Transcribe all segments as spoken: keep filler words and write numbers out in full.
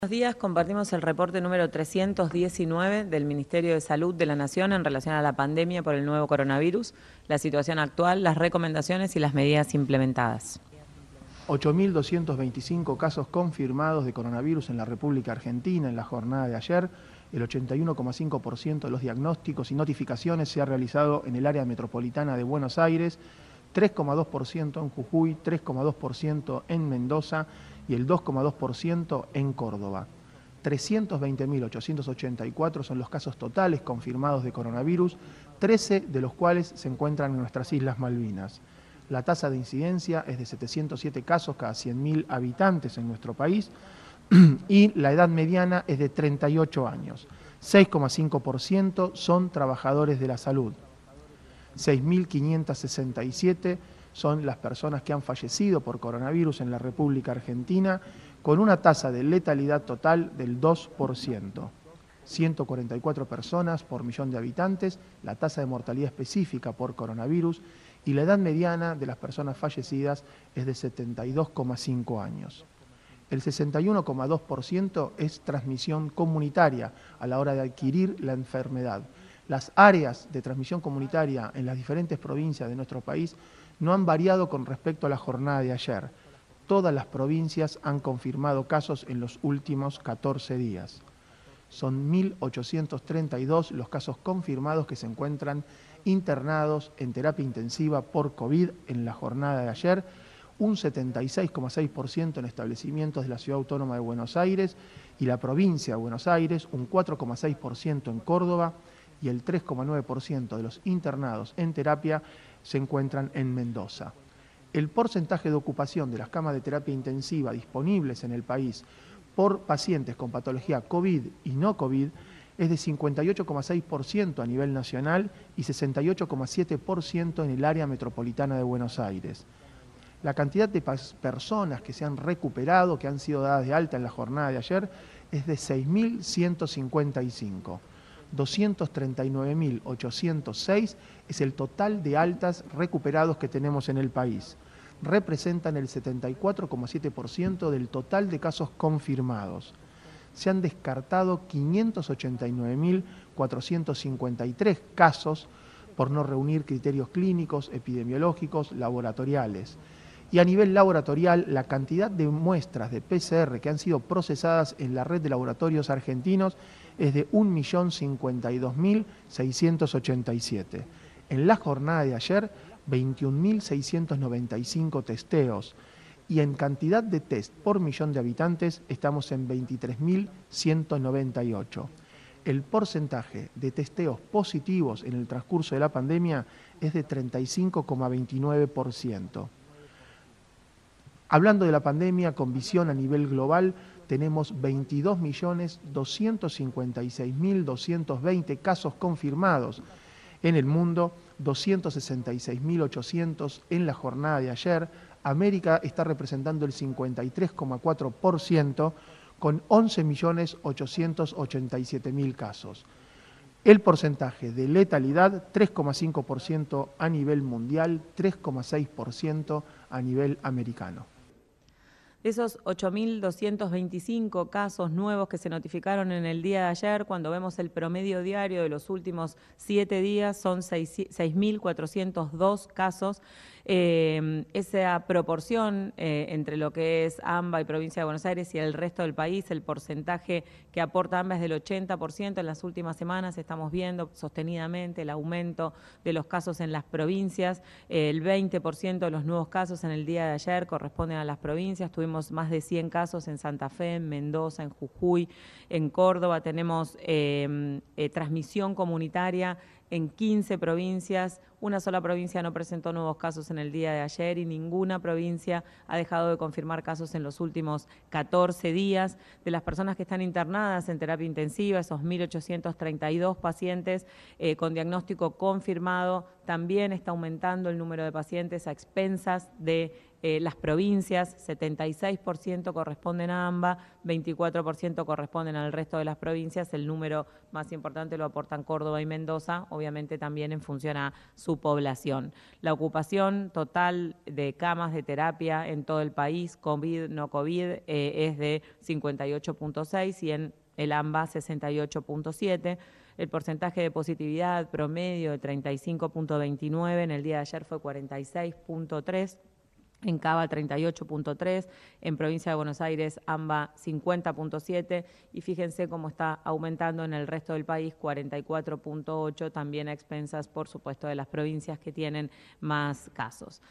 Buenos días, compartimos el reporte número trescientos diecinueve del Ministerio de Salud de la Nación en relación a la pandemia por el nuevo coronavirus, la situación actual, las recomendaciones y las medidas implementadas. ocho mil doscientos veinticinco casos confirmados de coronavirus en la República Argentina en la jornada de ayer. El ochenta y uno coma cinco por ciento de los diagnósticos y notificaciones se ha realizado en el área metropolitana de Buenos Aires, tres coma dos por ciento en Jujuy, tres coma dos por ciento en Mendoza y el dos coma dos por ciento en Córdoba. trescientos veinte mil ochocientos ochenta y cuatro son los casos totales confirmados de coronavirus, trece de los cuales se encuentran en nuestras Islas Malvinas. La tasa de incidencia es de setecientos siete casos cada cien mil habitantes en nuestro país y la edad mediana es de treinta y ocho años. seis coma cinco por ciento son trabajadores de la salud. seis mil quinientos sesenta y siete son las personas que han fallecido por coronavirus en la República Argentina, con una tasa de letalidad total del dos por ciento. ciento cuarenta y cuatro personas por millón de habitantes, la tasa de mortalidad específica por coronavirus, y la edad mediana de las personas fallecidas es de setenta y dos coma cinco años. El sesenta y uno coma dos por ciento es transmisión comunitaria a la hora de adquirir la enfermedad. Las áreas de transmisión comunitaria en las diferentes provincias de nuestro país no han variado con respecto a la jornada de ayer. Todas las provincias han confirmado casos en los últimos catorce días. Son mil ochocientos treinta y dos los casos confirmados que se encuentran internados en terapia intensiva por COVID en la jornada de ayer, un setenta y seis coma seis por ciento en establecimientos de la Ciudad Autónoma de Buenos Aires y la provincia de Buenos Aires, un cuatro coma seis por ciento en Córdoba y el tres coma nueve por ciento de los internados en terapia se encuentran en Mendoza. El porcentaje de ocupación de las camas de terapia intensiva disponibles en el país por pacientes con patología COVID y no COVID es de cincuenta y ocho coma seis por ciento a nivel nacional y sesenta y ocho coma siete por ciento en el área metropolitana de Buenos Aires. La cantidad de personas que se han recuperado, que han sido dadas de alta en la jornada de ayer, es de seis mil ciento cincuenta y cinco. doscientos treinta y nueve mil ochocientos seis es el total de altas recuperados que tenemos en el país. Representan el setenta y cuatro coma siete por ciento del total de casos confirmados. Se han descartado quinientos ochenta y nueve mil cuatrocientos cincuenta y tres casos por no reunir criterios clínicos, epidemiológicos, laboratoriales. Y a nivel laboratorial, la cantidad de muestras de P C R que han sido procesadas en la red de laboratorios argentinos es de un millón cincuenta y dos mil seiscientos ochenta y siete. En la jornada de ayer, veintiún mil seiscientos noventa y cinco testeos. Y en cantidad de test por millón de habitantes estamos en veintitrés mil ciento noventa y ocho. El porcentaje de testeos positivos en el transcurso de la pandemia es de treinta y cinco coma veintinueve por ciento. Hablando de la pandemia con visión a nivel global, tenemos veintidós millones doscientos cincuenta y seis mil doscientos veinte casos confirmados en el mundo, doscientos sesenta y seis mil ochocientos en la jornada de ayer. América está representando el cincuenta y tres coma cuatro por ciento con once millones ochocientos ochenta y siete mil casos. El porcentaje de letalidad, tres coma cinco por ciento a nivel mundial, tres coma seis por ciento a nivel americano. De esos ocho mil doscientos veinticinco casos nuevos que se notificaron en el día de ayer, cuando vemos el promedio diario de los últimos siete días, son seis mil cuatrocientos dos casos. Eh, esa proporción eh, entre lo que es AMBA y Provincia de Buenos Aires y el resto del país, el porcentaje que aporta AMBA es del ochenta por ciento. En las últimas semanas estamos viendo sostenidamente el aumento de los casos en las provincias. Eh, el veinte por ciento de los nuevos casos en el día de ayer corresponden a las provincias. Tuvimos más de cien casos en Santa Fe, en Mendoza, en Jujuy, en Córdoba. Tenemos eh, eh, transmisión comunitaria en quince provincias. Una sola provincia no presentó nuevos casos en el día de ayer y ninguna provincia ha dejado de confirmar casos en los últimos catorce días. De las personas que están internadas en terapia intensiva, esos mil ochocientos treinta y dos pacientes eh, con diagnóstico confirmado, también está aumentando el número de pacientes a expensas de Eh, las provincias, setenta y seis por ciento corresponden a AMBA, veinticuatro por ciento corresponden al resto de las provincias. El número más importante lo aportan Córdoba y Mendoza, obviamente también en función a su población. La ocupación total de camas de terapia en todo el país, COVID, no COVID, eh, es de cincuenta y ocho punto seis y en el AMBA sesenta y ocho punto siete. El porcentaje de positividad promedio de treinta y cinco punto veintinueve, en el día de ayer fue cuarenta y seis punto tres. En Cava treinta y ocho punto tres, en Provincia de Buenos Aires AMBA cincuenta punto siete y fíjense cómo está aumentando en el resto del país cuarenta y cuatro punto ocho, también a expensas, por supuesto, de las provincias que tienen más casos.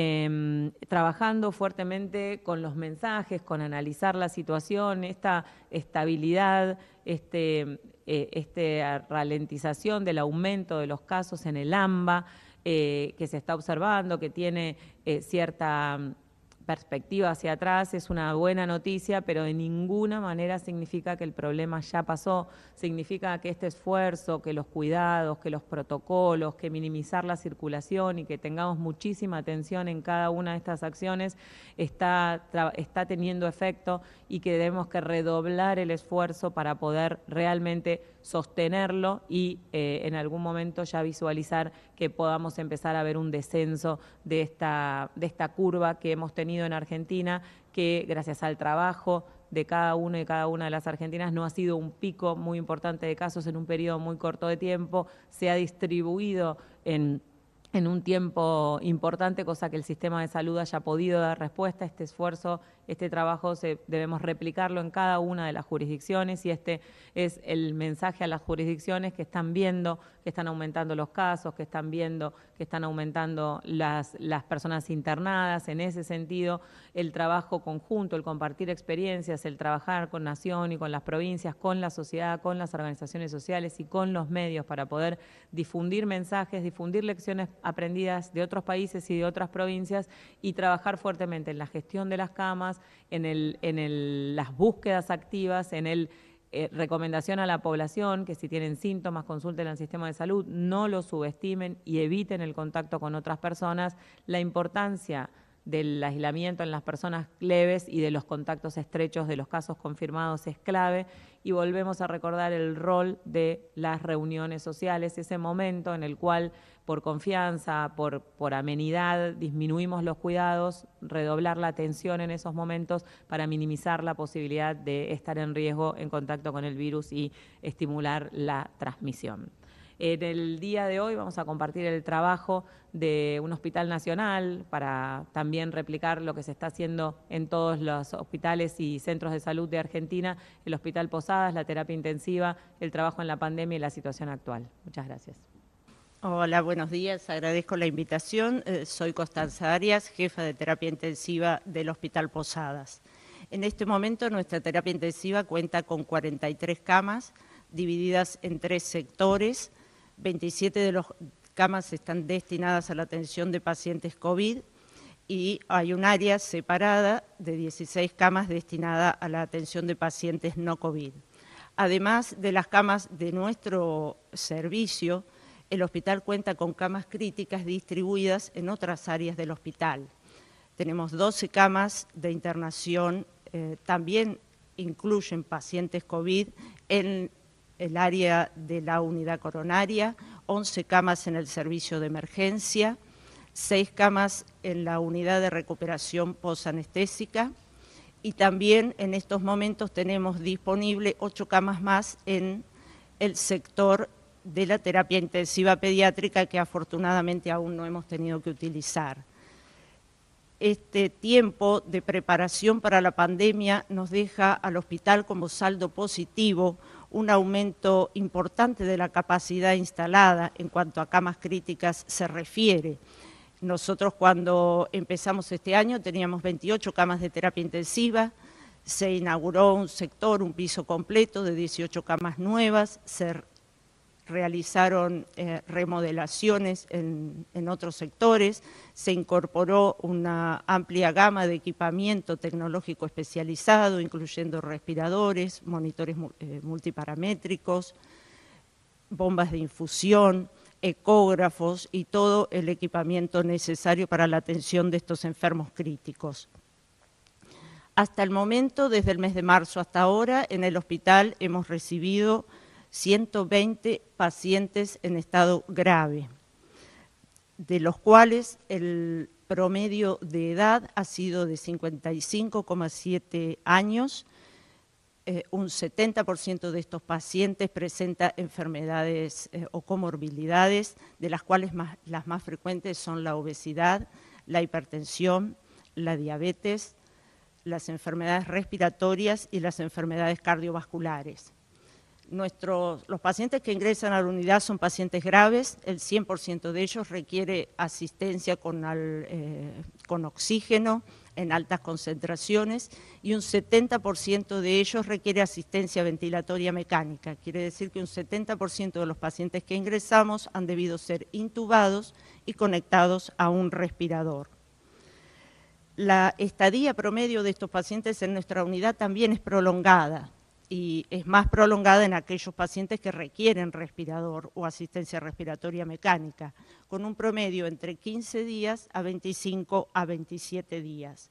Eh, trabajando fuertemente con los mensajes, con analizar la situación, esta estabilidad, este, eh, este ralentización del aumento de los casos en el AMBA, Eh, que se está observando, que tiene eh, cierta perspectiva hacia atrás, es una buena noticia, pero de ninguna manera significa que el problema ya pasó, significa que este esfuerzo, que los cuidados, que los protocolos, que minimizar la circulación y que tengamos muchísima atención en cada una de estas acciones está, está teniendo efecto y que debemos que redoblar el esfuerzo para poder realmente sostenerlo y eh, en algún momento ya visualizar que podamos empezar a ver un descenso de esta, de esta curva que hemos tenido en Argentina, que gracias al trabajo de cada uno y cada una de las argentinas no ha sido un pico muy importante de casos en un periodo muy corto de tiempo, se ha distribuido en en un tiempo importante, cosa que el sistema de salud haya podido dar respuesta. Este esfuerzo, este trabajo se, debemos replicarlo en cada una de las jurisdicciones y este es el mensaje a las jurisdicciones que están viendo que están aumentando los casos, que están viendo que están aumentando las, las personas internadas. En ese sentido, el trabajo conjunto, el compartir experiencias, el trabajar con Nación y con las provincias, con la sociedad, con las organizaciones sociales y con los medios para poder difundir mensajes, difundir lecciones aprendidas de otros países y de otras provincias y trabajar fuertemente en la gestión de las camas, en, el, en el, las búsquedas activas, en el eh, recomendación a la población que si tienen síntomas consulten al sistema de salud, no lo subestimen y eviten el contacto con otras personas. La importancia del aislamiento en las personas leves y de los contactos estrechos de los casos confirmados es clave y volvemos a recordar el rol de las reuniones sociales, ese momento en el cual por confianza, por, por amenidad, disminuimos los cuidados, redoblar la atención en esos momentos para minimizar la posibilidad de estar en riesgo en contacto con el virus y estimular la transmisión. En el día de hoy vamos a compartir el trabajo de un hospital nacional para también replicar lo que se está haciendo en todos los hospitales y centros de salud de Argentina, el Hospital Posadas, la terapia intensiva, el trabajo en la pandemia y la situación actual. Muchas gracias. Hola, buenos días. Agradezco la invitación. Eh, soy Constanza Arias, jefa de terapia intensiva del Hospital Posadas. En este momento nuestra terapia intensiva cuenta con cuarenta y tres camas divididas en tres sectores. veintisiete de las camas están destinadas a la atención de pacientes COVID y hay un área separada de dieciséis camas destinada a la atención de pacientes no COVID. Además de las camas de nuestro servicio, el hospital cuenta con camas críticas distribuidas en otras áreas del hospital. Tenemos doce camas de internación, eh, también incluyen pacientes COVID en el área de la unidad coronaria, once camas en el servicio de emergencia, seis camas en la unidad de recuperación posanestésica y también en estos momentos tenemos disponible ocho camas más en el sector de la terapia intensiva pediátrica que afortunadamente aún no hemos tenido que utilizar. Este tiempo de preparación para la pandemia nos deja al hospital como saldo positivo un aumento importante de la capacidad instalada en cuanto a camas críticas se refiere. Nosotros cuando empezamos este año teníamos veintiocho camas de terapia intensiva, se inauguró un sector, un piso completo de dieciocho camas nuevas, se realizaron eh, remodelaciones en, en otros sectores, se incorporó una amplia gama de equipamiento tecnológico especializado, incluyendo respiradores, monitores eh, multiparamétricos, bombas de infusión, ecógrafos y todo el equipamiento necesario para la atención de estos enfermos críticos. Hasta el momento, desde el mes de marzo hasta ahora, en el hospital hemos recibido ciento veinte pacientes en estado grave, de los cuales el promedio de edad ha sido de cincuenta y cinco coma siete años. Eh, un setenta por ciento de estos pacientes presenta enfermedades eh, o comorbilidades, de las cuales más, las más frecuentes son la obesidad, la hipertensión, la diabetes, las enfermedades respiratorias y las enfermedades cardiovasculares. Nuestros, los pacientes que ingresan a la unidad son pacientes graves, el cien por ciento de ellos requiere asistencia con, al, eh, con oxígeno en altas concentraciones y un setenta por ciento de ellos requiere asistencia ventilatoria mecánica. Quiere decir que un setenta por ciento de los pacientes que ingresamos han debido ser intubados y conectados a un respirador. La estadía promedio de estos pacientes en nuestra unidad también es prolongada, y es más prolongada en aquellos pacientes que requieren respirador o asistencia respiratoria mecánica, con un promedio entre quince días a veinticinco a veintisiete días.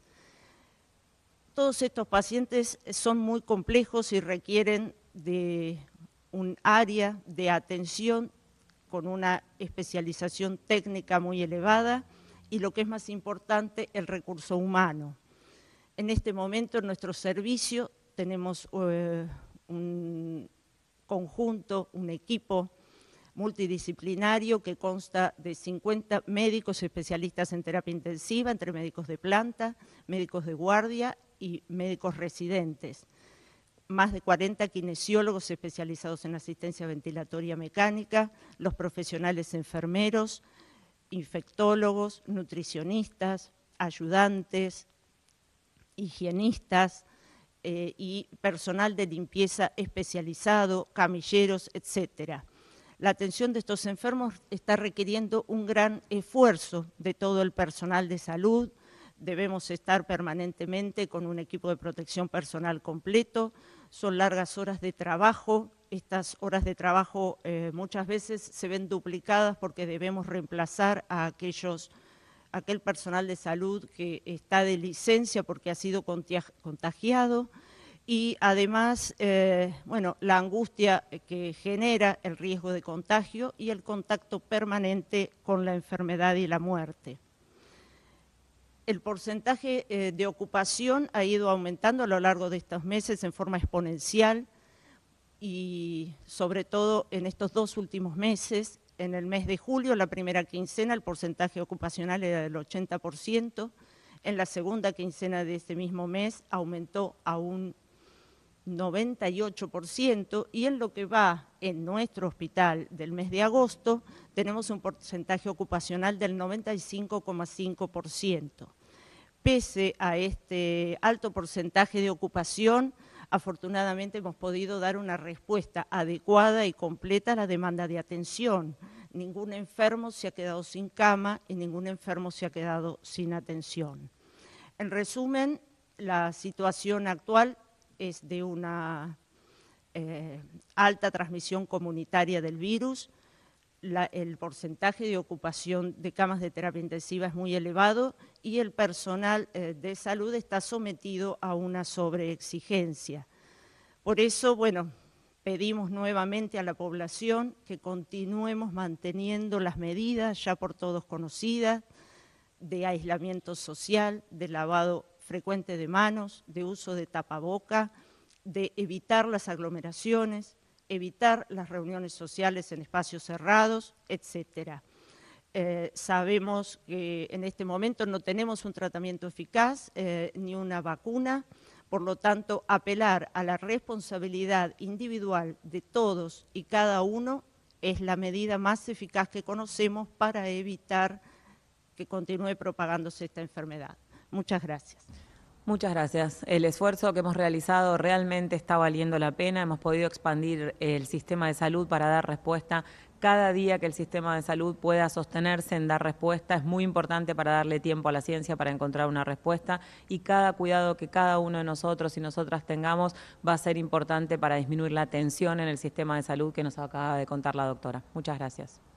Todos estos pacientes son muy complejos y requieren de un área de atención con una especialización técnica muy elevada y, lo que es más importante, el recurso humano. En este momento en nuestro servicio tenemos eh, un conjunto, un equipo multidisciplinario que consta de cincuenta médicos especialistas en terapia intensiva, entre médicos de planta, médicos de guardia y médicos residentes. Más de cuarenta kinesiólogos especializados en asistencia ventilatoria mecánica, los profesionales enfermeros, infectólogos, nutricionistas, ayudantes, higienistas, Eh, y personal de limpieza especializado, camilleros, etcétera. La atención de estos enfermos está requiriendo un gran esfuerzo de todo el personal de salud. Debemos estar permanentemente con un equipo de protección personal completo. Son largas horas de trabajo. Estas horas de trabajo eh, muchas veces se ven duplicadas porque debemos reemplazar a aquellos aquel personal de salud que está de licencia porque ha sido contagiado, y además, eh, bueno, la angustia que genera el riesgo de contagio y el contacto permanente con la enfermedad y la muerte. El porcentaje eh, de ocupación ha ido aumentando a lo largo de estos meses en forma exponencial y sobre todo en estos dos últimos meses. En el mes de julio, la primera quincena, el porcentaje ocupacional era del ochenta por ciento. En la segunda quincena de este mismo mes aumentó a un noventa y ocho por ciento, y en lo que va en nuestro hospital del mes de agosto tenemos un porcentaje ocupacional del noventa y cinco coma cinco por ciento. Pese a este alto porcentaje de ocupación, afortunadamente hemos podido dar una respuesta adecuada y completa a la demanda de atención. Ningún enfermo se ha quedado sin cama y ningún enfermo se ha quedado sin atención. En resumen, la situación actual es de una eh, alta transmisión comunitaria del virus. La, el porcentaje de ocupación de camas de terapia intensiva es muy elevado y el personal eh, de salud está sometido a una sobreexigencia. Por eso, bueno, pedimos nuevamente a la población que continuemos manteniendo las medidas ya por todos conocidas de aislamiento social, de lavado frecuente de manos, de uso de tapaboca, de evitar las aglomeraciones, evitar las reuniones sociales en espacios cerrados, etcétera. Eh, sabemos que en este momento no tenemos un tratamiento eficaz eh, ni una vacuna, por lo tanto, apelar a la responsabilidad individual de todos y cada uno es la medida más eficaz que conocemos para evitar que continúe propagándose esta enfermedad. Muchas gracias. Muchas gracias. El esfuerzo que hemos realizado realmente está valiendo la pena. Hemos podido expandir el sistema de salud para dar respuesta. Cada día que el sistema de salud pueda sostenerse en dar respuesta es muy importante para darle tiempo a la ciencia para encontrar una respuesta, y cada cuidado que cada uno de nosotros y nosotras tengamos va a ser importante para disminuir la tensión en el sistema de salud que nos acaba de contar la doctora. Muchas gracias.